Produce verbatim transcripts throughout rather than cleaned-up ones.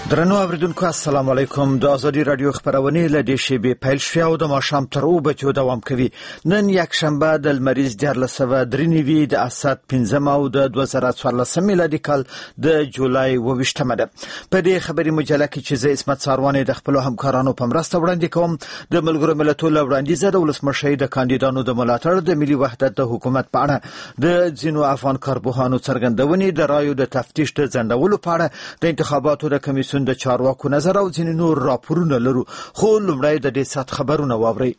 درنو اوریدونکو السلام علیکم. د ازادي رادیو خبرونه له دې شیبې پیل شوه او د ماښام تر اوه بجو دوام کوي. نن یک شنبه د لمریز دیارلسمه درې نیوي د اسد پنځم او د دوه زره څوارلسم میلادي کال د جولای اووه ویشتمه ده. په دې خبري مجله کې چې زه اسمت ساروان د خپل همکارانو په مرسته وړاندې کوم د ملګرو ملتونو وړاندیز د ولسمشر د کاندیدانو د ملاتړ د ملي وحدت د حکومت په اړه د ځینو افغان کارپوهانو څرګندونې د رایو د تفتیش د ځنډولو په اړه د انتخاباتو د کمیسیون د چارواکو نظر او ځینې نور راپورونه لرو. خو لومړی د دې سات خبرونه واورئ.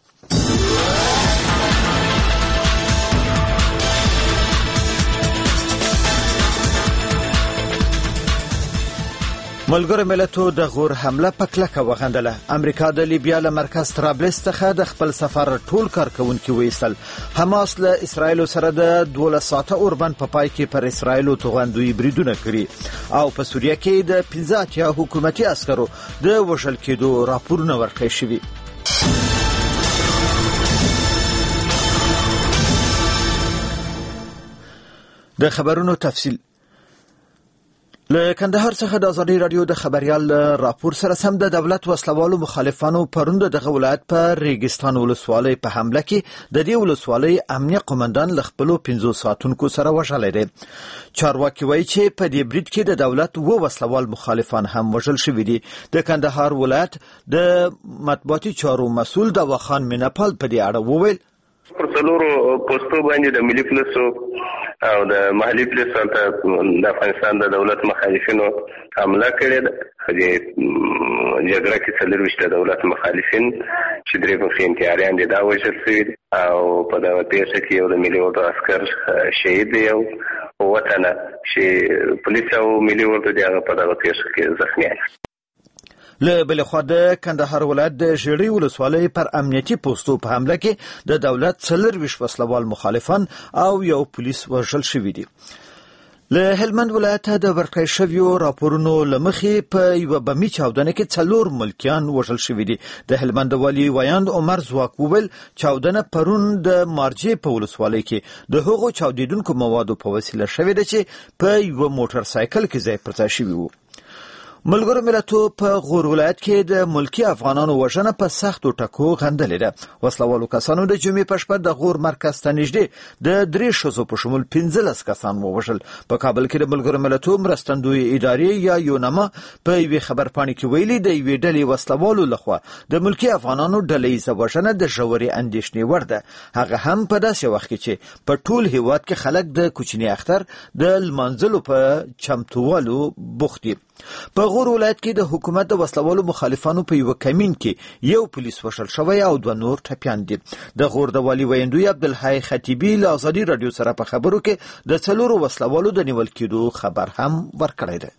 ملګرو ملتونو د غور حمله په کلکه وغندله. امریکا د لیبیا له مرکز طرابلس څخه د خپل سفر ټول کارکونکي وایستل. حماس له اسرایل سره د دولس ساعته اوربند په پای کې پر اسرایل توغندوی بریدونه کړی او په سوریه کې د پنځه اتیا حکومتي عسکرو د وژل کېدو راپورونه ورکړل شوي. د خبرونو تفصیل. له کندهار څخه د ازادي رادیو د خبريال راپور سره سم د دولت وسلوالو مخالفانو پروند د غولات په ریګستان ولسوالۍ په حمله کې د دې ولسوالۍ امنیه قومندان ل خپل پنځه ساعتونکو سره وژل دي. چارواکي وایي چې په دې برید کې د دولت و وسلوال مخالفان هم وژل شوي دي. د کندهار ولایت د مطبوعاتي چارو مسول د وخان منپال په دې اړه وویل پر څلورو پوسټو باندې د ملي پولیسو او د محلي پولیسو ته د افغانستان د دولت مخالفینو حمله کړې ده. د جګړه کې څلور وشته دولت مخالفین چې درې په انتحاریان دي دا وژل شوي او په دغه پیښه کې یو د ملي اردو عسکر شهید دی او وطنه چې پولیس او ملي اردو دی هغه په دغه پیښه کې زخمي دي. له بل خوا د کندهار ولایت د ژړی ولسوالۍ پر امنیتي پوسټو په حمله کې د دولت څلور ویش وسلوال مخالفان او یو پولیس وژل شوي دي. له هلمند ولایت د ورکړې شویو راپورونو لمخې په یو بمی چاودنه کې څلور ملکیان وژل شوي دي. د هلمند والی ویاند عمر زواک وویل چاودنه پرون د مارجې په ولسوالۍ کې د هغو چاودیدونکو موادو په وسیله شوې ده چې په یو موټر سایکل کې ځای پر ځای شوي وو. ملګرو ملتونو په غور ولایت کې د ملکی افغانانو وژنه په سختو ټکو غندلې ده. وسلوالو کسانو د جمعې په شپه د غور مرکز ته نږدې د درې ښځو په شمول پنځلس کسان ووژل. په کابل کې د ملګرو ملتونو مرستندوی ادارې یا یونما په یوې خبرپاڼې کې ویلي د یوې ډلې وسلوالو لخوا د ملکی افغانانو ډلهییزه وژنه د ژورې اندېښنې وړ ده. هغه هم په داسې وخت کې چې په ټول هیواد کې خلک د کوچني اختر د لمانځلو په چمتووالو بوخت دي. په غور ولایت کې د حکومت د وسلوالو مخالفانو په یو کمین کې یو پولیس وژل شوی او دوه نور ټپیان دي. د غور د والی ویندوی عبدالحی خطیبی له ازادي رادیو سره په خبرو کې د څلورو وسلوالو د نیول کېدو خبر هم ورکړی دی.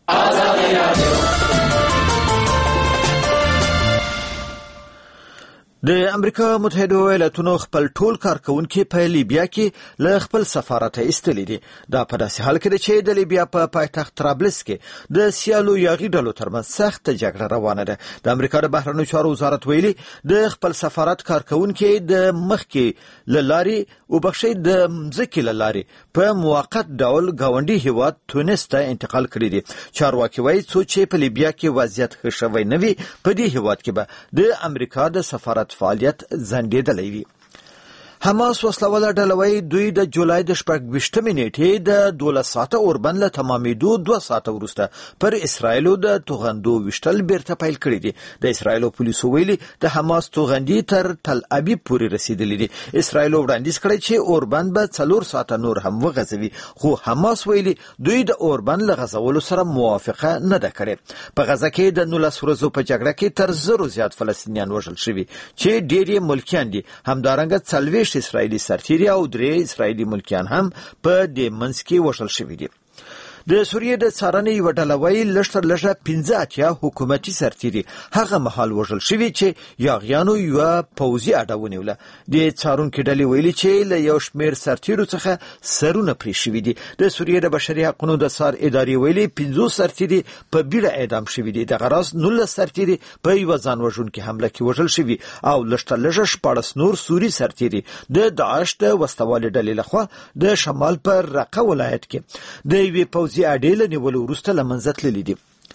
د امریکا متحده ایالاتونو خپل ټول کارکونکي په لیبیا کې له خپل سفارت ایستلي دي. دا په داسې حال کې چې د لیبیا په پایتخت طرابلس کې د سیالو یاغي ډلو ترمنځ سخت جګړه روانه ده. د امریکا د بهرنیو چارو وزارت ویلي د خپل سفارت کارکونکي د مخکې له لارې وبخښي د مځکې له لارې په موقت ډول ګاونډي هیواد تونس ته انتقال کړی دي. چارواکي وایي څو چې په لیبیا کې وضعیت ښه شوی نه وي په دې هیواد کې به د امریکا د سفارت فعالیت زندیدلی وي. حماس وسلواله ډلوي دوی د جولای د شپږویشتمې نیټې د دولس ساعته اوربند له تمامېدو دوه ساعته وروسته پر اسرایلو د توغندو وشتل بیرته پیل کړی دي. د اسرایلو پولیسو ویلي د حماس توغندي تر تل ابیب پورې رسیدلې دي. اسرایلو وړاندیز کړی چې اوربند به څلور ساعته نور هم وغځوي خو حماس ویلي دوی د اوربند له غځولو سره موافقه نه ده کړې. په غزه کې د نولس ورځو په جګړه کې تر زرو زیات فلسطینیان وژل شوي چې ډېر ملکیان دي. همدارنګه څلوېښت اسرائیلي سرتیري او درې اسرائیلي ملکیان هم په دې منځ کې وژل شوي دي. د سوریې د څارنې یوه ډله وایي لږ تر لږه پنځه اتیا حکومتي سرتیري هغه مهال وژل شوي چې یاغیانو یوه پوځي اډه ونیوله. د څارونکي ډلې ویلي چې له یو شمېر سرتیرو څخه سرونه پرې شوي دي. د سوریې د بشري حقونو د څار ادارې ویلي پنځوس سرتیري په بیړه اعدام شوي دي. دغه راز نولس سرتیري په یوه ځان وژونکې حمله کې وژل شوي او لږ تر لږه شپاړس نور سوري سرتیري د داعش د وسلوالې ډلې لخوا د شمال په رقه ولایت کې د یوې پوځي اډې له نیولو وروسته له منځه تللي دي.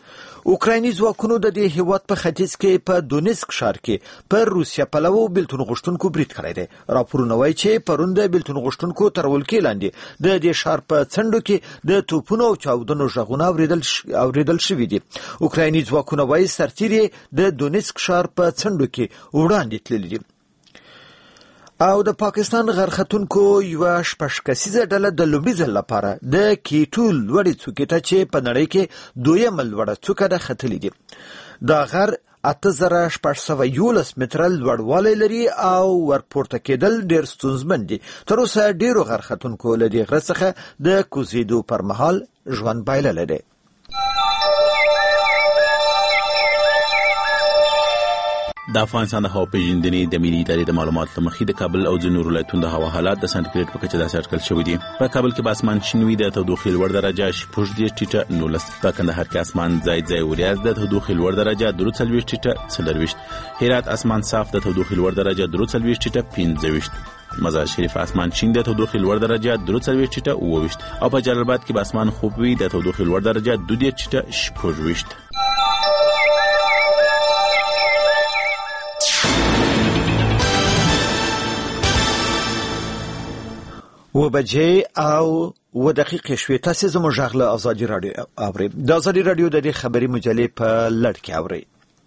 اوکرایني ځواکونو د دې هیواد په ختیځ کې په دونیسک ښار کې پر روسیا پلوو بیلتون غوښتونکو برید کړی دی. راپورونه وایي چې پرون د بیلتون غوښتونکو تر ولکې لاندې د دې ښار په څنډو کې د توپونو او چاودنو غږونه اوریدل اوریدل شوي دي. اوکرایني ځواکونه وایي سرتیري د دونیسک ښار په څنډو کې وړاندې تللي دي. او د پاکستان غرختونکو یو شپږ کسیزه ډله د لومړي ځل لپاره د کیټو لوړې څوکې ته چې په نړۍ کې دویمه لوړه څوکه ده ختلې دي. دا غر اته زره شپږ سوه یولس متره لوړوالی لري او ورپورته کېدل ډېر ستونزمن دي. تر اوسه ډېرو غرختونکو له دې غره څخه د کوزېدو پر مهال ژوند بایللی دی. د افغانستان د هوا پیژندنې د ملي ادارې د معلوماتو له مخې د کابل او ځینو ولایتونو د هوا حالات د سانتیګریډ په کچه داسې اټکل شوي دي. په کابل کې به اسمان شین وي، د تودوخې لوړ درجه شپږ دېرش ټیټه نولس. په کندهار کې اسمان ځای ځای وریځ، د تودوخې لوړ درجه درې څلوېښت ټیټه څلرویشت. هرات اسمان صاف، د تودوخې لوړ درجه درې څلوېښت ټیټه پنځه ویشت. مزار شریف اسمان شین، د تودوخې لوړ درجه درې څلوېښت ټیټه اووه ویشت. او په جلال آباد کې به اسمان خوب وي، د تودوخې لوړ درجه دوه دېرش ټیټه شپږ ویشت. و بجې او و دقیقې شوې. تاسې زموږ غږ له ازادي راډیو اورئ. د ازادي راډیو د دې خبري مجلې په لړ کې اورئ.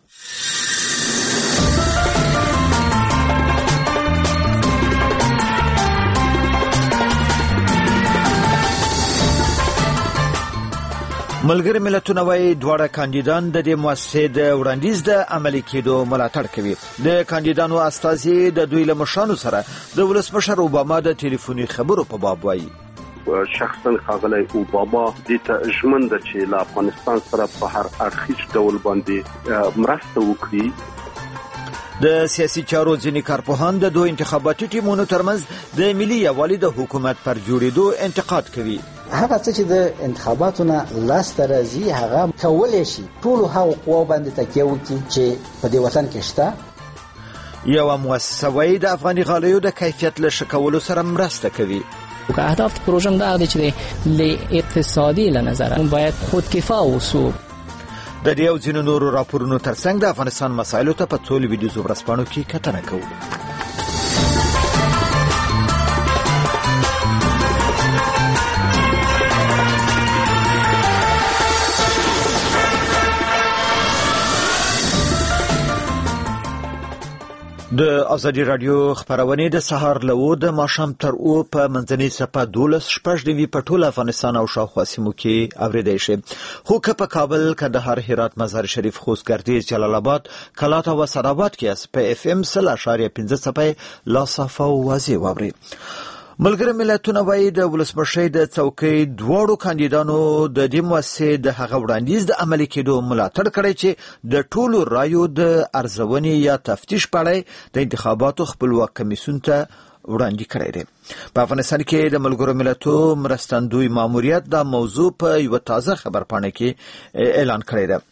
ملګری ملتونه وايي دواړه کاندیدان د دې مؤسسې د وړاندیز د عملي کېدو ملاتړ کوي. د کاندیدانو استازي د دوی له مشرانو سره د ولسمشر اوباما د ټلیفوني خبرو په باب وايي. شخصا ښاغلی اوباما دې ته ژمن ده چې له افغانستان سره په هر اړخیز ډول باندې مرسته وکړي. د سیاسي چارو ځینې کارپوهان د دوه انتخاباتي ټیمونو ترمنځ د ملي یووالي د حکومت پر جوړېدو انتقاد کوي. هغه څه چې د انتخاباتو نه لاسته راځي هغه کولی شي ټولو هغو قواو باندې تکیه وکړي چې په دې وطن کې شته. یوه مؤسسه وایي د افغاني غالیو د کیفیت له ښه کولو سره مرسته کوي. که اهداف پروژه دا دی چې له اقتصادي له نظره باید خودکفا اوسو. د دې او ځینو نورو راپورونو ترڅنګ د افغانستان مسایلو ته په ټولو ویډیوزو ورځپاڼو کې کتنه کوو. د ازادي راډیو خبرونه د سهار له د ماښام تر او په منځنۍ صفه دولس شپږ نیوي په ټول افغانستان او شاوخوا سیمو کې اوریدای شي. خو که په کابل، کندهار، هرات، مزار شریف، خوست، ګردیز، جلال آباد، کلات او سراباد کې په اف ام سل اشاریه پنځه صفه لا صفه واضح واوري. ملګری ملتونه وایي د ولسمشر د څوکۍ دواړو کاندیدانو د دې مؤسسې د هغه وړاندیز د عملي کېدو ملاتړ کړی چې د ټولو رایو د ارزونې یا تفتیش په اړه د انتخاباتو خپلواک کمیسیون ته وړاندې کړی دی. په افغانستان کې د ملګرو ملتونو مرستندوی ماموریت دا موضوع په یو تازه خبرپاڼه کې اعلان کړی دی.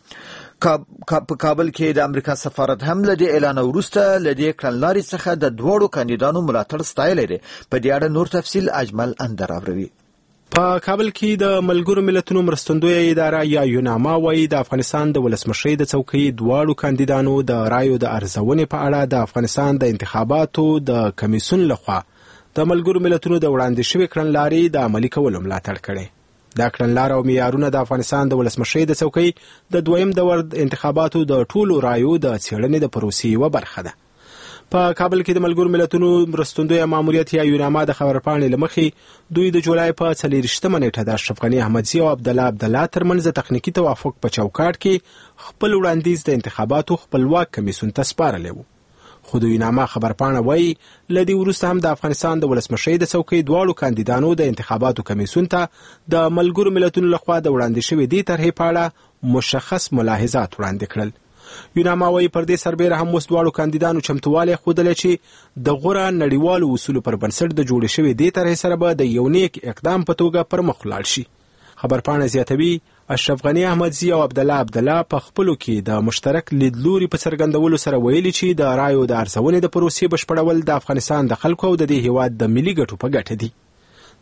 په کابل کې د امریکا سفارت هم له دې اعلان وروسته له دې کړنلارې څخه د دواړو کاندیدانو ملاتړ ستایلی دی. په دې اړه نور تفصیل اجمل اندر راوړي. په کابل کې د ملګرو ملتونو مرستندوی اداره یا یوناما وايي د افغانستان د ولسمشر د څوکۍ دواړو کاندیدانو د رایو د ارزونې په اړه د افغانستان د انتخاباتو د کمیسیون لخوا د ملګرو ملتونو د وړاندې شوې کړنلارې د عملي کولو ملاتړ کړي. دا کړنلاره او معیارونه د افغانستان د ولسمشر د څوکۍ د دویم دور انتخاباتو د ټولو رایو د څېړنې د پروسې یوه برخه ده. په کابل کې د ملګرو ملتونو مرستندوی ماموریت یا یوناما د خبرپاڼې له مخې دوی د جولای په څلېرویشتمه نیټه د اشرف غني احمدزي او عبدالله عبدالله ترمنځ د تخنیکي توافق په چوکاټ کې خپل وړاندیز د انتخاباتو خپلواک کمیسیون ته سپارلی و. خو د یوناما خبرپاڼه وایي له دې وروسته هم د افغانستان د ولسمشر د څوکۍ دواړو کاندیدانو د انتخاباتو کمیسیون ته د ملګرو ملتونو لخوا د وړاندې شوې دې طرحې په اړه مشخص ملاحظات وړاندې کړل. یوناما وایي پر دې سربیره هم اوس دواړو کاندیدانو چمتووالی ښودلی چې د غوره نړیوالو اصولو پر بنسټ د جوړې شوې دې طرحې سره به د یو نیک اقدام په توګه پر مخ ولاړ شي. خبرپاڼه زیاتوي اشرف غني احمدزي او عبدالله عبدالله په خپلو کې د مشترک لیدلوري په څرګندولو سره ویلي چې د رایو د ارزونې د پروسې بشپړول د افغانستان د خلکو او د دې هیواد د ملي ګټو په ګټه دي.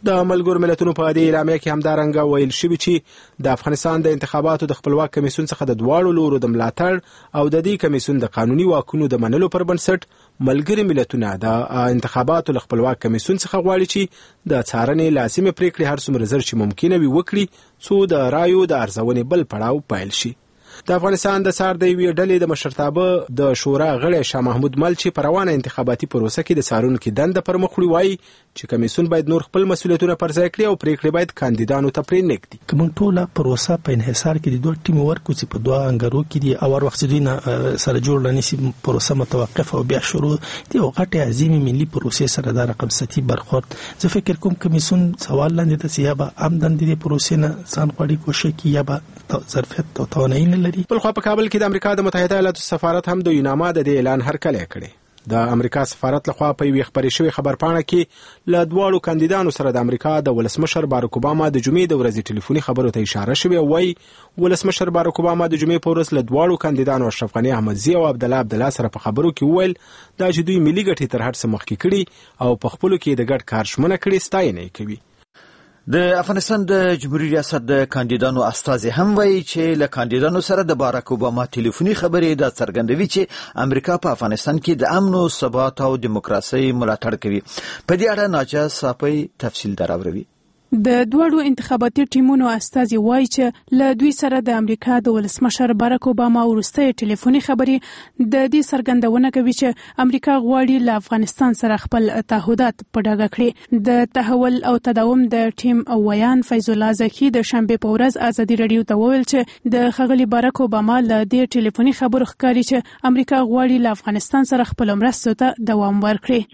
د ملګرو ملتونو په دې اعلامیه کې همدارنګه ویل شوی چې د افغانستان د انتخاباتو د خپلواک کمیسیون څخه د دواړو لورو د ملاتړ او د دې کمیسیون د قانوني واکونو د منلو پر بنسټ ملګري ملتونه د انتخاباتو د خپلواک کمیسیون څخه غواړي چې د څارنې لازمي پریکړې هر څومره ژر چې ممکنه وي وکړي څو د رایو د ارزونې بل پړاو پیل شي. د افغانستان د سار د یوې ډلې د مشرتابه د شورا غړی شاه محمود مل چې په روانه انتخاباتي پروسه کې د څارونکو دنده پر مخ وړي وایي چې کمیسیون باید نور خپل مسولیتونه پر ځای کړي او پریکړې باید کاندیدانو ته پرې نږدي. کوم ټوله پروسه په انحصار کې د دوه ټیم ورکو چې په دوه انګارو کې دي او وخت دوی سره جوړ لنیسي پروسه متوقف او بیا شروع دي او غټه عظیمه ملي پروسې سره د رقم ستي برخورد. زه فکر کوم کمیسیون سوال لاندې د سیابه آمدن دي پروسې نه ځان غوړي کوشش کوي یا به ظرفیت او توانایي نه لري. بل خو په کابل کې د امریکا د متحده ایالاتو سفارت هم د یوناما د اعلان هرکلی کړی. د امریکا سفارت لخوا په یوې خبرې شوې خبرپاڼه کې له دواړو کاندیدانو سره د امریکا د ولسمشر باراک اوباما د جمعې د ورځې ټلیفوني خبرو ته اشاره شوې او وايي ولسمشر باراک اوباما د جمعې په ورځ له دواړو کاندیدانو اشرف غني احمدزي او عبدالله عبدالله سره په خبرو کې وویل دا چې دوی ملي ګټې تر هر څه مخکې کړي او په خپلو کې د ګډ کار ژمنه کړې ستاینه یې کوي. د افغانستان د جمهوریت ریاست د کاندیدانو استازي هم وایي چې له کاندیدانو سره د باراک اوباما ټلیفوني خبرې د څرګندوي چې امریکا په افغانستان کې د امن او ثبات او دیموکراسي ملاتړ کوي. په دې اړه ناجا صافي تفصیل دراوروي. د دوړو انتخاباتي ټیمونو استازي وایي چې له دوی سره د امریکا د ولسمشر باراک اوباما وروستۍ ټلیفوني خبرې د دې څرګندونه کوي چې امریکا غواړي له افغانستان سره خپل تعهدات په ډاګه کړي. د تحول او تداوم د ټیم ویان فیض الله زکی د شنبه په ورځ ازادي رادیو ته وویل چې د ښاغلي باراک اوباما له دې ټلیفوني خبرو ښکاري چې امریکا غواړي له افغانستان سره خپل مرستو ته دوام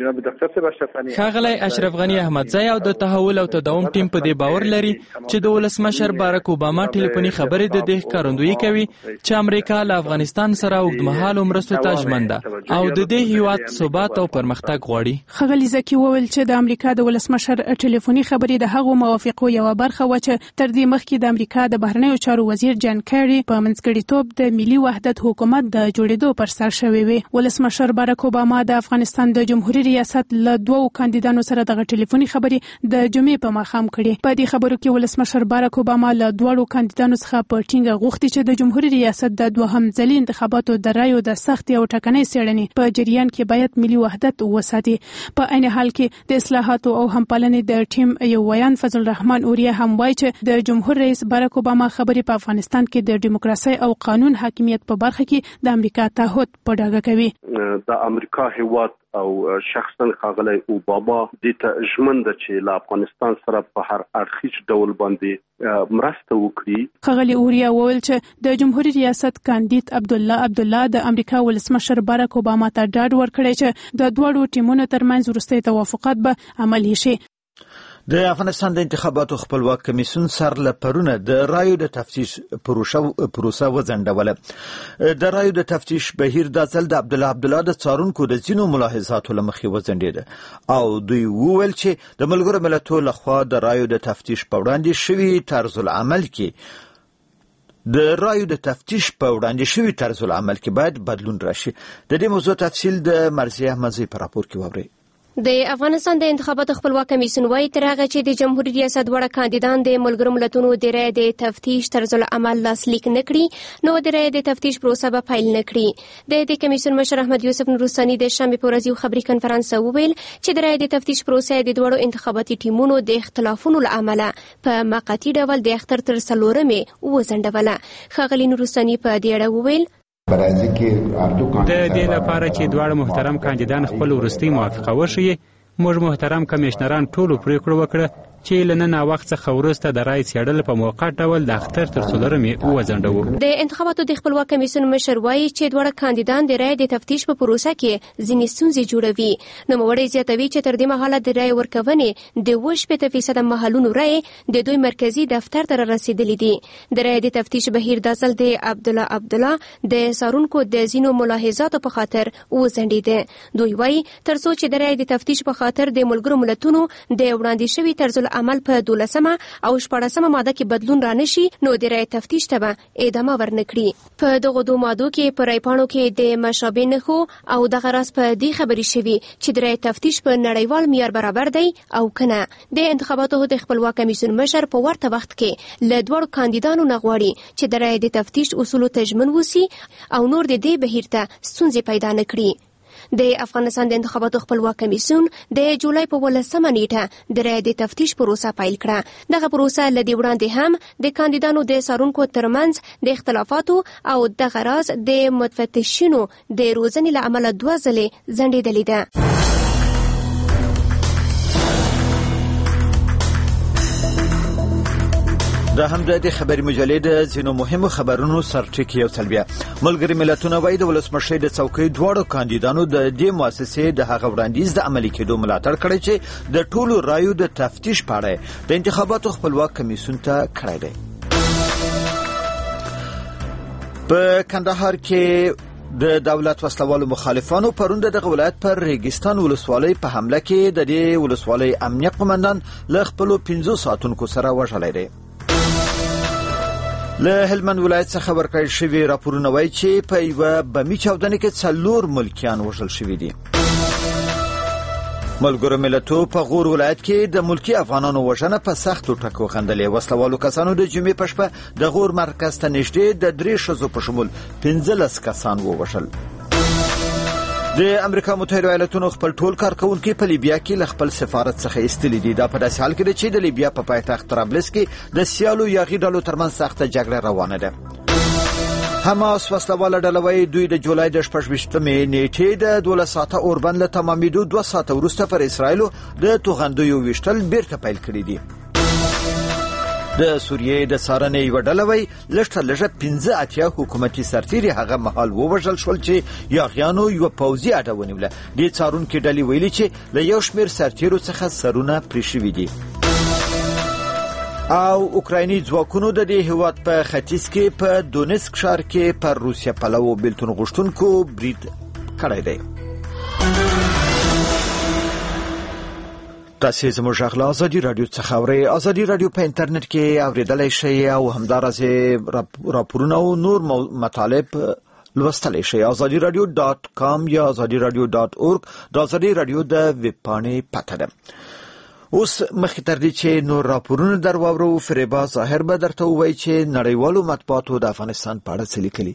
ورکړي. ښاغلی اشرف غني احمدزي او د تحول او تداوم ټیم په دې باور لري چې د ولسمشر باراک اوباما ټلیفوني خبرې د دې ښکارندویي کوي چې امریکا له افغانستان سره اوږدمهاله مرستو ته ژمن ده او د دې هیواد ثبات او پرمختګ غواړي. ښاغلي زکی وویل چې د امریکا د ولسمشر ټلیفوني خبرې د هغو موافقو یوه برخه و چې تر دې مخکې د امریکا د بهرنیو چارو وزیر جان کیری په منځګړیتوب د ملي وحدت حکومت د جوړېدو پر سر شوی وي. ولسمشر باراک اوباما د افغانستان د جمهوریت ریاست له دوو کاندیدانو سره دغه ټلیفوني خبرې د جمعې په ماښام کړې. په دې خبرو کې ولسمشر باراک اوباما له دواړو کاندیدانو څخه په ټینګه غوښتي چې د جمهوریت ریاست د دوهم ځلي انتخاباتو د رایو د سختې او ټکنۍ څېړنې په جریان کې باید ملي وحدت وساتي. په عین حال کې د اصلاحاتو او همپالنې د ټیم یو ویان فضل الرحمن اوریا هم وایي چې د جمهور رئیس باراک اوباما خبرې په افغانستان کې د دیموکراسي او قانون حاکمیت په برخه کې د امریکا تعهد په ډاګه کوي. د امریکا هیواد او شخصا ښاغلی اوباما د ته ژمن ده چې له افغانستان سره په هر اړخیز ډول باندې مرسته وکړي. ښاغلی اوریا وویل چې د جمهوریت ریاست کاندید عبدالله عبدالله د امریکا ولسمشر باراک اوباما ته ډاډ ورکړی چې د دوړو ټیمونو ترمنځ وروستي توافقات به عملي شي. د افغانستان د انتخاباتو خپلواک کمیسیون سر له پرونه د رایو د تفتیش پروسه وځنډوله. د رایو د تفتیش بهیر د ځل د عبدالله عبدالله د څارونکو د ځینو ملاحظاتو له مخې وځنډېده او دوی وویل چې د ملګرو ملتونو لخوا د رایو د تفتیش په وړاندې شوي طرز العمل کې د رایو د تفتیش په وړاندې شوي طرز العمل کې باید بدلون راشي. د دې موضوع تفصیل د مرزیه احمدزي په راپور کې واورئ. د افغانستان د انتخاباتو خپلواک کمیسیون وايي تر هغه چې د جمهوریت ریاست وړ کاندیدان د ملګرو ملتونو د رای د تفتیش طرز العمل لاسلیک نه کړي نو د رای د تفتیش پروسه به پیل نه کړي. د دې کمیسیون مشر احمد یوسف نورستاني د شنبه په ورځ یو خبري کنفرانس وویل چې د رای د تفتیش پروسه د دوړو انتخاباتي ټیمونو د اختلافونو له امله په مقاطي ډول د اختر تر څلورمې وځنډوله. ښاغلي نورستاني په دې اړه وویل د دې لپاره چې دواړه محترم کاندیدان خپل وروستي موافقه وشي موږ محترم کمشنران ټولو پریکړه وکړه چې لننه وخت څخه وروسته د رای څېړل په موقت ډول د اختر تر څلورمې وځنډوو. د انتخاباتو د خپلواک کمیسیون مشر وایي چې دواړه کاندیدان د رای د تفتیش په پروسه کې ځینې ستونزې جوړوي. نوموړی زیاتوي چې تر دې مهاله د رای ورکونې د اووه شپېته فیصده محلونو رای د دوی مرکزي دفتر ته رسیدلي دي. د رای د تفتیش بهیر د ځل د عبدالله عبدالله د څارونکو د ځینو ملاحظاتو په خاطر وځنډېده. دوی وایي تر څو چې د رای د تفتیش په خاطر د ملګرو ملتونو د وړاندې شوي طرز عمل په دولسمه او شپاړسمه ماده کې بدلون رانشي نو د رای تفتیش ته به ادامه ورنکړي. په دغه دوه مادو کې په رایپاڼو کې د مشابه نښو او دغه راز په دې خبرې شوي چې د رای تفتیش په نړیوال معیار برابر دی او کنه. د انتخاباتو د خپلواک کمیسیون مشر په ورته وخت کې له دوړو کاندیدانو نه غواړي چې د رای د تفتیش اصولو ته ژمن وسی او نور د دې بهیر ته ستونزې پیدا نه کړي. د افغانستان د انتخاباتو خپلواک کمیسیون د جولای په ولسمه نیټه د رای د تفتیش پروسه پیل کړه. دغه پروسه له دې وړاندې هم د کاندیدانو د څارونکو ترمنځ د اختلافاتو او دغه راز د متفتشینو د روزنې له امله دوه ځلې ځنډېدلې ده. د همدې خبري مجلې د ځینو مهمو خبرونو سرټکی یو تلبیه. ملګری ملتونه وايي د ولسمشر د څوکۍ دواړو کاندیدانو د دې مؤسسې د هغه وړاندیز د عملي کېدو ملاتړ کړی چې د ټولو رایو د تفتیش په اړه د انتخاباتو خپلواک کمیسیون ته کړی دی. په کندهار کې د دولت وسلوالو مخالفانو پرون دغه ولایت پر ریګستان ولسوالۍ په حمله کې د دې ولسوالۍ امنیت قومندان له خپل پنځه ساعتونکو سره وژلی دی. له هلمند ولایت څخه ورکړل شوی راپورونه وایي چې په یوه بمي چاودنه کې څلور ملکیان وژل شوي دي. ملګرو ملتونو په غور ولایت کې د ملکی افغانانو وژنه په سختو ټکو غندلې. وسلوالو کسانو د جمعې په شپه د غور مرکز ته نږدې د درې ښځو په شمول پنځلس کسان ووژل. د امریکا متحده ایالاتونو خپل ټول کارکونکي په لیبیا کې له خپل سفارت څخه ایستلي دي. دا په داسې حال کې چې د لیبیا په پایتخت طرابلس کې د سیالو یاغي ډلو ترمنځ سخته جګړه روانه ده. حماس وسلواله ډله وايي دوی د جولای د شپږ ویشتمې نیټې د دولس ساعته اوربند له تمامېدو دوه ساعته وروسته پر اسرائیلو د توغندیو ویشتل بیرته پیل کړي دي. د سوریې د څارنې یوه ډله وایي لږ تر لږه پنځه اتیا حکومتي سرتیري هغه مهال ووژل شول چې یاغیانو یوه پوځي اډه ونیوله. دې څارونکي ډلې ویلي چې له یو شمېر سرتیرو څخه سرونه پرې شوي دي. او اوکرایني ځواکونو د دې هیواد په ختیځ کې په دونیسک ښار کې پر روسیه پلوو بیلتون غوښتونکو برید کړی دی. تاسو زموږ غږ له ازادي رادیو څخه اورئ. ازادي رادیو په انټرنیټ کې اوریدلای شئ او همدارسه راپورونه او نور مطالب لوستلای شئ. ازادي رادیو ډاټ کام یا ازادي رادیو ډاټ اورګ د ازادي رادیو د ویب پاڼې پته ده. اوس مخکې تر دې چې نور راپورونه در واورو، فریبا ظاهر به درته ووایي چې نړیوالو مطبوعاتو د افغانستان په اړه څه لیکلي.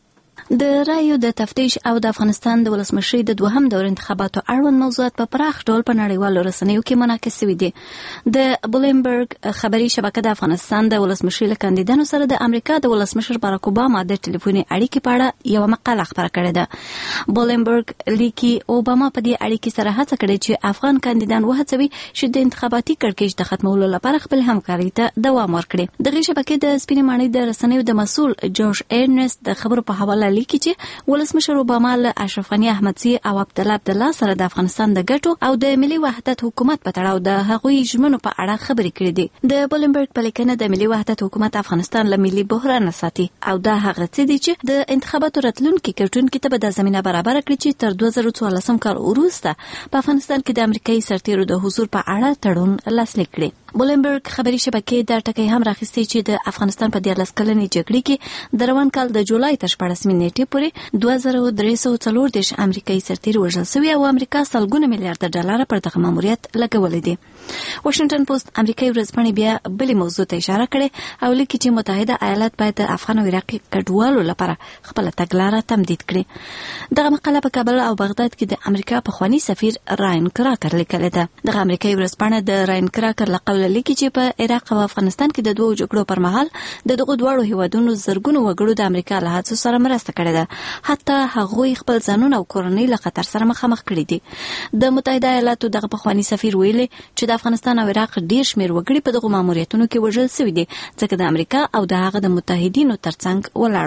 د رایو د تفتیش او د افغانستان د ولسمشرۍ د دوهم دور انتخاباتو اړوند موضوعات په پراخ ډول په نړیوالو رسنیو کې منعکس شوي دي. د بلومبرګ خبري شبکه د افغانستان د ولسمشرۍ له کاندیدانو سره د امریکا د ولسمشر باراک اوباما د ټلیفوني اړیکې په اړه یو مقاله خپره کړې ده. بلومبرګ لیکي اوباما په دې اړیکې سره هڅه کړې چې افغان کاندیدان وهڅوي چې د انتخاباتي کړکېچ د ختمولو لپاره خپل همکاري ته دوام ورکړي. دغه شبکې د سپینې ماڼۍ د رسنیو د مسؤل جورج ارنست د خبرو په حواله لیکي چې ولسمشر اوباما له اشرف غني احمدزي او عبد الله عبد الله سره د افغانستان د ګټو او د ملي وحدت حکومت په تړاو د هغوی ژمنو په اړه خبرې کړې دي. د بلومبرګ په لیکنه د ملي وحدت حکومت افغانستان له ملي بحران ساتي او دا هغه څه دي چې د انتخاباتو راتلونکي ګټونکو ته به د زمينه برابر کړي چې تر دوه زره څوارلسم کال وروسته په افغانستان کې د امریکایي سرتیرو د حضور په اړه تړون لاسلیک کړي. بلومبرګ خبري شبکې د ټکی هم راخستې چې د افغانستان په دیارلس کلنې جګړې کې د روان کال د جولای تر شپاړسمې نیټې پورې دوه زره درې سوه څلور دېرش امریکایي سرتیري وژل شوي او امریکا سلګونه میلیارډ ډالر پر دغه ماموریت لګولي دي. واشنگټن پوسټ امریکایي ورځپاڼې بیا بلې موضوع ته اشاره کړې او لیکي چې متحده ایالات باید د افغان او عراقي کډوالو لپاره خپل تګلاره تمدید کړي. دغه مقاله په کابل او بغداد کې د امریکا پخوانی سفیر راین کراکر لیکلې ده. دغه امریکایي ورځپاڼه د راین کراکر له قوله لیکي چې په عراق او افغانستان کې د دوه جګړو پر مهال د دغه دواړو هیوادونو زرګونو وګړو د امریکا له هڅو سره مرسته کړې ده. حتی هغوی خپل ځانونه او کورنۍ له خطر سره مخامخ کړي دي. د متحده ایالاتو دغه پخوانی سفیر ویلي چې د افغانستان او عراق ډیر شمیر وګړي په دغه ماموریتونو کې وژل شوي دي ځکه د امریکا او د هغه د متحدینو ترڅنګ ولاړ و.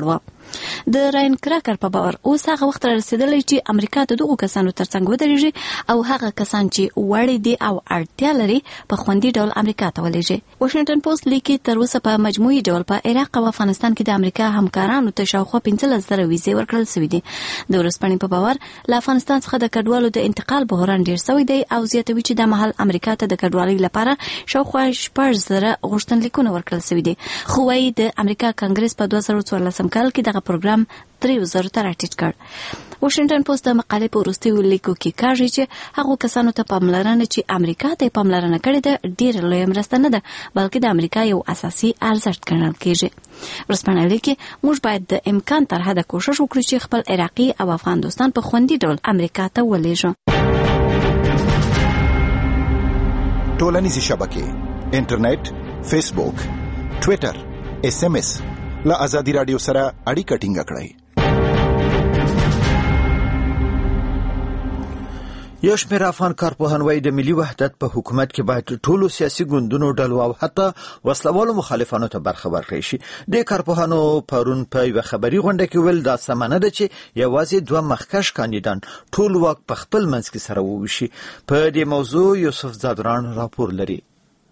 د راین کراکر په باور اوس هغه وخت رسیدلی چې امریکا د دغو کسانو ترڅنګ ودرېږي او هغه کسان چې وړي دي او اړتیا لري په خوندي ډول امریکا ته ولېږي. واشنگټن پوسټ لیکي تر اوسه په مجموعي ډول په عراق او افغانستان کې د امریکا همکارانو ته شاوخوا پنځلس زره ویزې ورکړل شوې دي. د ورځپاڼې په باور له افغانستان څخه د کډوالو د انتقال بحران ډېر شوی دی او زیاتوي چې د مهال امریکا ته د کډوالۍ لپاره شاوخوا شپږ زره غوښتنلیکونه ورکړل شوي دي. خو وايي د امریکا کانګرس په دوه زره څوارلسم کال کې دغه پروګرام درې زره ته راټیټ کړ. واشنگټن پوسټ د مقالې په وروستیو لیکو کې کاږي چې هغو کسانو ته پاملرنه چې امریکا ته پاملرنه کړې ده ډېره لویه مرسته نه ده بلکې د امریکا یو اساسي ارزښت ګڼل کېږي. ورځپاڼه لیکي موږ باید د امکان تر حده کوشش وکړو چې خپل عراقي او افغان دوستان په خوندي ډول امریکا ته ولېږو. ټولنیزې شبکې انټرنیټ، فیسبوک، ټویټر، اس ام اس له ازادي رادیو سره اړیکه ټینګه کړئ. یو شمېر افغان کارپوهان وایي د ملي وحدت په حکومت کې باید ټولو سیاسي ګوندونو ډلو او حتی وسلوالو مخالفانو ته برخه ورکړي شي. د کارپوهانو پرون په یوه خبري غونډه کې ویل دا سمه نه ده چې یوازې دوه مخکښ کاندیدان ټول واک په خپل منځ کې سره وویشي. په دې موضوع یوسف زادران راپور لري.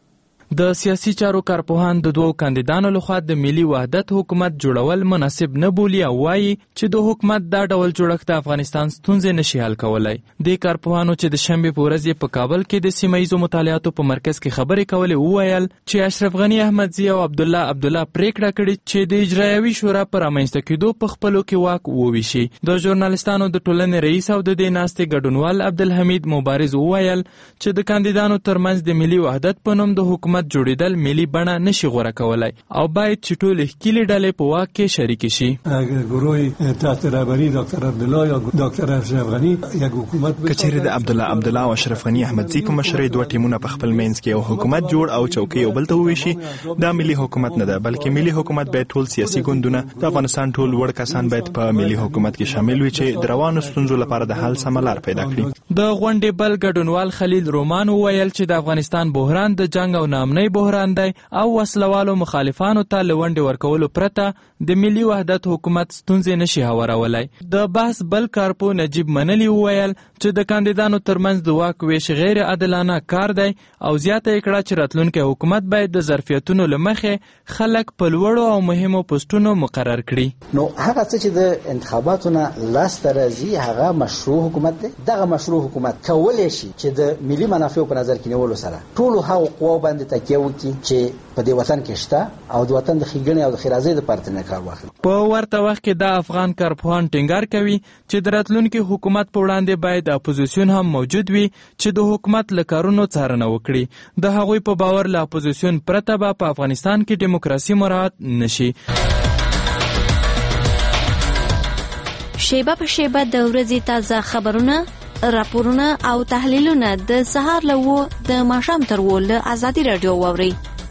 د سیاسي چارو کارپوهان د دوو کاندیدانو لخوا د ملي وحدت حکومت جوړول مناسب نه بولي او وایي چې د حکومت دا ډول جوړښت د افغانستان ستونزې نشي حل کولای. د کارپوهانو چې د شنبې په ورځ په کابل کې د سیمه ییزو مطالعاتو په مرکز کې خبرې کولې وویل چې اشرف غني احمدزي او عبدالله عبدالله پریکړه کړې چې د اجرایوي شورا پر رامنځته کېدو په خپلو کې واک وویشي. د ژورنالستانو د ټولنې رئیس او د دې ناستې ګډونوال عبدالحمید مبارز وویل چې د کاندیدانو ترمنځ د ملي وحدت په نوم د حکومت جوړیدل ملي بڼه نشي غوره کولای او باید چې ټول ښکیلې ډلې په واک کې شریک شي. گروه تحت رهبری دکتر عبدالله یا دکتر اشرف غنی یک حکومت کچېرې د عبدالله عبدالله او اشرف غنی احمدزي په مشرۍ دوه ټیمونه په خپل منځ کې یو حکومت جوړ او چوکۍ یو بل ته وویشي دا ملي حکومت نه ده بلکې ملي حکومت باید ټول سیاسي ګوندونه د افغانستان ټول وړ کسان باید په ملي حکومت کې شامل وي چې د روانو ستونزو لپاره د حل سمه لار پیدا کړي. د غونډې بل ګډونوال خلیل رومان وویل چې د افغانستان بحران د جنگ او نامنۍ بحران دی او وسلوالو مخالفانو ته لونډې ورکولو پرته د ملي وحدت حکومت ستونزې نشي هوارولای. د بحث بل کارپو نجیب منلی وویل چې د کاندیدانو ترمنځ د واک ویش غیر عادلانه کار دی او زیاته یې کړه چې راتلونکی حکومت باید د ظرفیتونو له مخې خلک په لوړو او مهمو پوسټونو مقرر کړي. نو هغه څه چې د انتخاباتو نه لاسته راځي هغه مشروع حکومت دی. دغه مشروع حکومت کولی شي چې د ملي منافعو په نظر کې نیولو سره ټولو هغو قواو باندې تکیه وکړي چې په دې وطن کې شته او د وطن د ښېګڼې او د ښېرازۍ دپاره ترې کار واخلي. په ورته وخت کې د افغان کارپوهان ټینګار کوي چې د راتلونکي حکومت په وړاندې باید اپوزیسیون هم موجود وي چې د حکومت له کارونو څارنه وکړي. د هغوی په باور له اپوزیسیون پرته به په افغانستان کې ډیموکراسي مراعات نشي. شیبه په شیبه د ورځې تازه خبرونه، راپورونه او تحلیلونه د سهار له اوه د ماښام تر اوه له ازادي راډیو واورئ.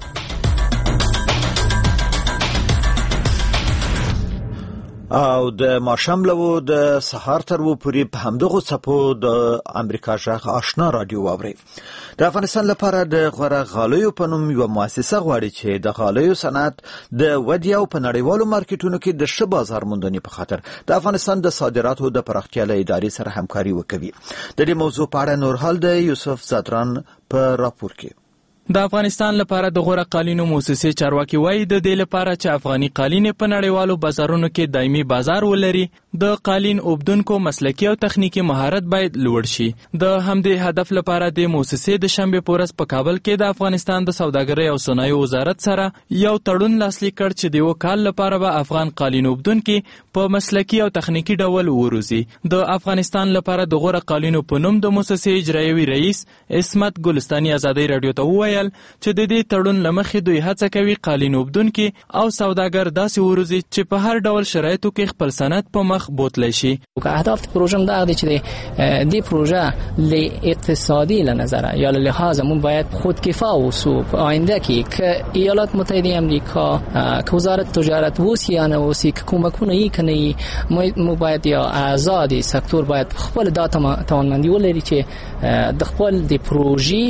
او د ماښام له د سهار تر اوه پورې په همدغو څپو د امریکا غږ آشنا راډیو واورئ. د افغانستان لپاره د غوره غالیو په نوم یوه مؤسسه غواړي چې د غالیو صنعت د ودې او په نړیوالو مارکیټونو کې د ښه بازار موندنې په خاطر د افغانستان د صادراتو د پراختیا له ادارې سره همکاري وکوي. د دې موضوع په اړه نور حال د یوسف زادران په راپور کې. د افغانستان لپاره د غوره قالینو موسسې چارواکي وایي د دې لپاره چې افغاني قالین په نړیوالو بازارونو کې دایمي بازار ولري د قالین اوبدونکو مسلکي او تخنیکی مهارت باید لوړ شي. د همدې هدف لپاره د موسسې د شنبې په ورځ په کابل کې د افغانستان د سوداګرۍ او صنایعو وزارت سره یو تړون لاسلیک کړ چې د یو کال لپاره به افغان قالین اوبدونکي په مسلکي او تخنیکی ډول وروزي. د افغانستان لپاره د غوره قالینو په نوم د موسسې اجرایوي رئیس عصمت ګلستاني ازادي رادیو ته وویل چې د دې تړون له مخې دوی هڅه کوي قالین اوبدونکي او سوداګر داسې وروزي چې په هر ډول شرایطو کې خپل صنعت په مخ بوتلی شي. اهداف پروژه دا دی چې د پروژه ل اقتصادی له نظر یا له لحاظ مون باید خودکفا اوسو په آینده کې که ایالات متحده امریکا که وزارت تجارت وسی یا نه وسی که کمکونه ای کنه مو باید یا آزادی سکتور باید خپل دا توانمندی ولري چې د خپل د پروژې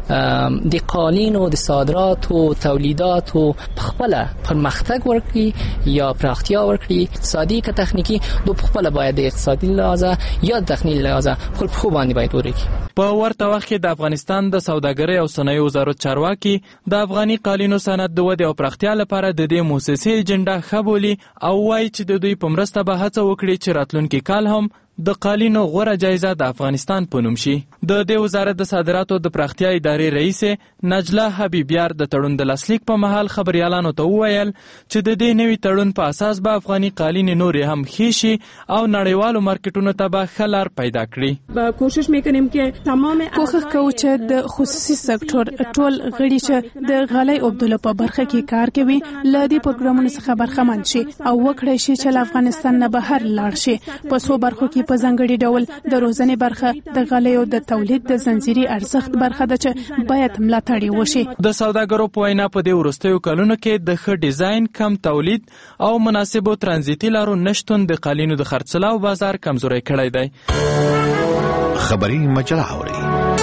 د قالینو د صادراتو تولیداتو خپل پرمختګ ورکړي یا پراختیا ورکړي، اقتصادي که تخنیکی، دو خپل باید د اقتصادي لحاظه یا تخنیکی لحاظه خپل په باندې باید ورکړي. په ورته وخت کې د افغانستان د سوداګرۍ او صنایعو وزارت چارواکي د افغاني قالینو صنعت د ودې او پراختیا لپاره د دې مؤسسې ایجنډا ښه بولي او وایي چې د دوی په مرسته به هڅه وکړي چې راتلونکي کال هم د قالینو غوره جایزه د افغانستان په نوم شي. د دې وزارت د صادراتو د پراختیا ادارې رئیس نجله حبیبیار د تړون د لاسلیک په مهال خبريالانو ته وویل چې د دې نوي تړون په اساس به افغاني قالین نورې هم ښې شي او نړیوالو مارکیټونو ته به ښه لار پیدا کړي. کوشش میکنیم چې تمام کوښښ کوو چې د خصوصي سکتور ټول غړي چې د غالۍ اوبدلو په برخه کې کار کوي له دې پروګرامونو څخه برخمن شي او وکړي شي چې افغانستان نه بهر لاړ شي. په څو برخو کې په ځانګړي ډول د روزنې برخه د غالیو د تولید د زنجیري ارزښت برخه ده چې باید ملاتړ وشي. د سوداګرو په وینا په دې وروستیو کلونو کې د ښه ډیزاین، کم تولید او مناسبو ترانزیتي لارو نشتون د قالینو د خرڅلاو بازار کمزوری کړی دی. خبري مجله اوري.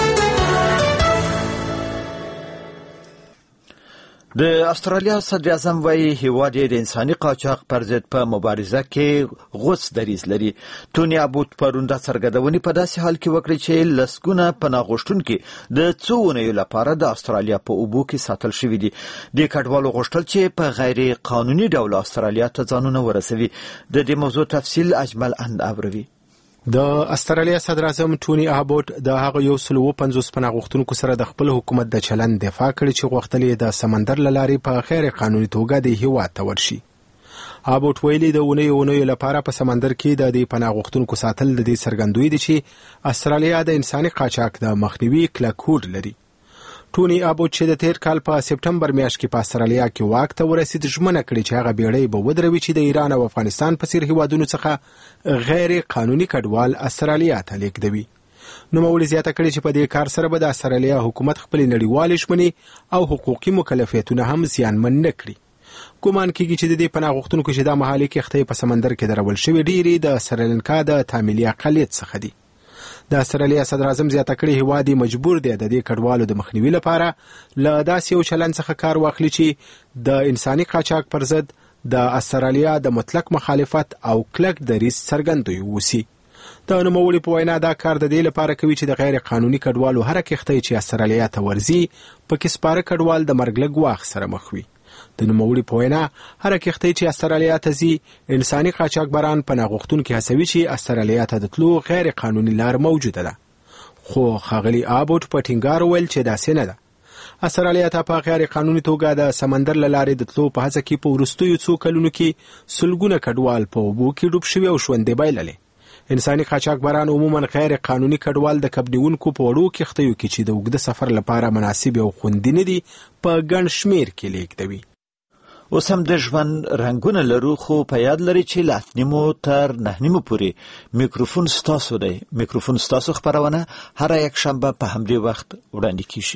د استرالیا صدر اعظم وايي هیواد د انساني قاچاق پر ضد په مبارزه کې غوڅ دریځ لري. تونی ابوت پرون د څرګندونې په داسې حال کې وکړي چې لسګونه پناه غوښتونکي د څو اونیو لپاره د استرالیا په اوبو کې ساتل شوي دي. د کډوالو غوښتل چې په غیر قانوني ډول استرالیا ته ځانونه ورسوي. د دې موضوع تفصیل اجمل اند اوروي. د استرالیا صدر اعظم ټونی ابوت د هغه یو سل او پنځوس پناه غوښتونکو سره د خپل حکومت د چلند دفاع کړې چې غوښتل یې د سمندر له لارې په غیر قانوني توګه د هیواد ته ورشي. ابوت ویلي د اونیو اونیو لپاره په سمندر کې د دې پناه غوښتونکو ساتل د دې څرګندوي دي چې استرالیا د انساني قاچاق د مخنیوي کلکور لري. ټونی ابوت چې د تیر کال په سپټمبر میاشت کې په استرالیا کې واک ته ورسید ژمنه کړې چې هغه بیړۍ به ودروي چې د ایران او افغانستان په څیر هیوادونو څخه غیر قانوني کډوال استرالیا ته لیږدوي. نو مولي زیاته کړې چې په دې کار سره به د استرالیا حکومت خپل نړیوال ژمنې او حقوقي مکلفیتونه هم زیانمن نه کړي. ګومان کېږي چې د دې پناه غوښتونکو چې د محلي کښتۍ په سمندر کې درول شوې ډېرې د سریلانکا د تامیلي اقلیت څخه دي. د استرالیا صدر اعظم زیاته کړې هیواد مجبور دی د دې کډوالو د مخنیوي لپاره له داسې یو چلند څخه کار واخلي چې د انساني قاچاق پر ضد د استرالیا د مطلق مخالفت او کلک دریځ څرګندوي وسی. د نوموړي په وینا دا کار د دې لپاره کوي چې د غیر قانوني کډوالو هر کښتۍ چې استرالیا ته ورځي پکې سپاره کډوال د مرګ له ګواښ سره مخ وي. د نوموړي په وینا هر کښتۍ چې استرالیا ته ځي انساني قاچاقبران پناه غوښتونکي هڅوي چې استرالیا ته د تلو غیر قانوني لار موجوده ده. خو ښاغلي ابوت په ټینګار وویل چې داسې نه ده. استرالیا ته په غیر قانوني توګه د سمندر له لارې د تلو په هڅه کې په وروستیو څو کلونو کې سلګونه کډوال په اوبو کې ډوب شوي او ژوندي بایللې. انساني قاچاقبران عموما غیر قانوني کډوال د کبنیونکو په وړو کښتیو کې چې د اوږده سفر لپاره مناسب او خوندي نه دي په ګڼ شمیر کې لیږدوي. اوس هم د ژوند رنګونه لرو، خو په یاد لري چې له اته نیمو تر نه نیمو پورې میکروفون ستاسو دی. میکروفون ستاسو خبرونه هر یک شنبه په همدې وخت وړاندې کیږي.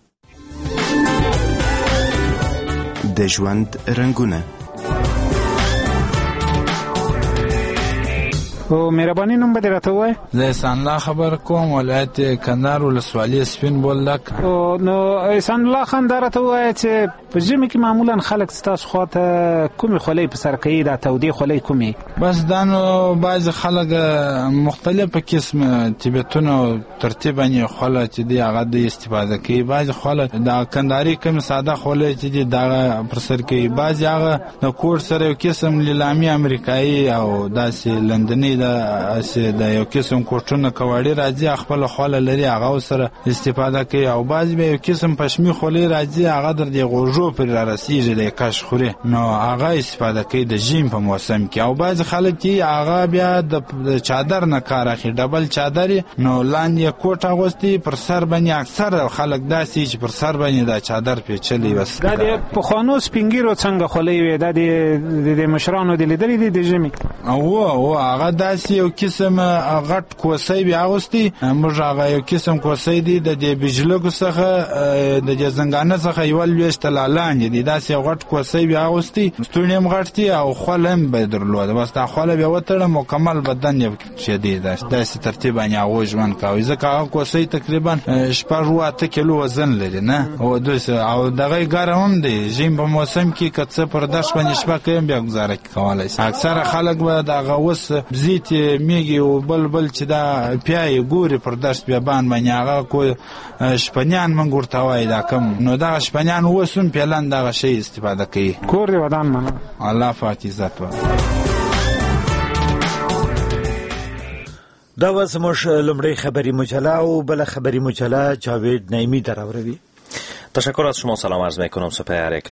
د ژوند رنګونه. او مهرباني نوم به راته وای. زه احسان الله خبر کوم، ولایت کندهار ولسوالۍ سپین بولدک. او نو احسان الله خان درته وای چې په ژمي کې معمولا خلک ستاسو خواته کومې خولۍ په سر کوي، دا تودې خولۍ کومې؟ بس دا نو بعضې خلک مختلفه قسم طبیعتونه او ترتیب باندې خوله چې دی هغه د استفاده کوي. بعضې خوله د کندهاري کوم ساده خولۍ چې دی دغه پر سر کوي. بعضې هغه د کوټ سره یو قسم لیلامي امریکایي او داسې لندني د یو قسم کوټونه کواړي راځي خپل خوله لري هغه سره استفاده کوي. او بعضې به یو قسم پشمي خولۍ راځي هغه در د غوږو پر رارسیږي د کش خوري، نو هغه استفاده کوي د ژمي په موسم کې. او بعضې خلک چې هغه بیا د چادر نه کار اخلي، ډبل چادر نو لاندې کوټ اغوستي پر سر باندې اکثر خلک داسې چې پر سر باندې دا چادر پیچلي. بس دا د پخوانو سپینګیرو څنګه خولۍ وي؟ دا د مشرانو د لیدلې دي د ژمي؟ او او هغه داسې یو قسم غټ کوسۍ بیا اغوستي موږ هغه یو قسم کوسۍ دي د دې بجلګو څخه د دې زنګانه څخه یو لويشت لالاندې دي داسې یو غټ کوسۍ بیا اغوستي ستونی هم غټ دي او خوله هم به درلوده بس دا خوله بیا وتړه مکمل بدن یې شدید داسې ترتیب باندې هغوی ژوند کوي ځکه هغه کوسۍ تقریبا شپږ اووه اته کیلو وزن لري نه او داسې او دغه ګرم هم دی ژمي په موسم کې که څه پر دښت باندې شپه کوي بیا ګزاره کولی شي اکثره خلک به دغه اوس بزیت میږي او بل بل چې دا پیای ګوري پر دښت بیابان باندې هغه کو شپنیان موږ ورته وایي دا کم نو دغه شپنیان اوس هم پیلن دغه شی استفاده کوي کور دی ودان منه الله پاک عزت ورکړي دا و زموږ لومړی خبری مجله او بل خبری مجله جاوید نعیمی در آوروی. تشکر از شما، سلام عرض میکنم. سپه یک